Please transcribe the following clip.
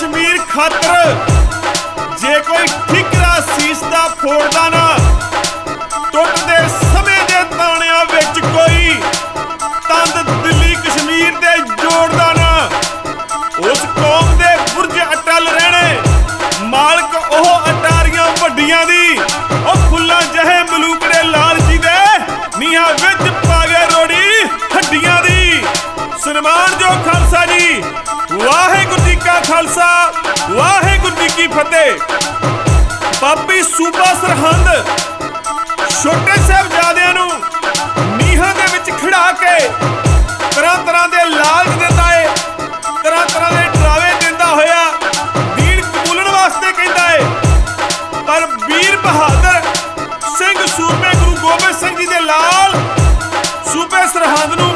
कश्मीर खातर जे कोई ठिकरा सीस दा फोड़दा ना, टुटदे समय दे ताणियां विच कोई तंद दिल्ली कश्मीर दे जोड़दा ना। उस कौम दे बुरज अटल रहने, मालक ओह अटारियां वड्डियां दी, ओह फुल्लां जहे मलूकड़े लाल जी दे नीहां विच पा गए रोड़ी हड्डियां दी। सन्मान जो खालसा जी, वाहेगुरू जी का खालसा, वाहेगुरू जी की फतेह। बाबी सूबा सरहंद छोटे साहिबजादियां नूं नीहां दे विच खिड़ा के तरह तरह दे लालच दिंदा है, तरह तरह दे डरावे दिंदा होया दीन कबूलण वास्ते कहंदा है। पर वीर बहादुर सिंह सूबे गुरु गोबिंद सिंह जी दे लाल सूबे सरहंद नूं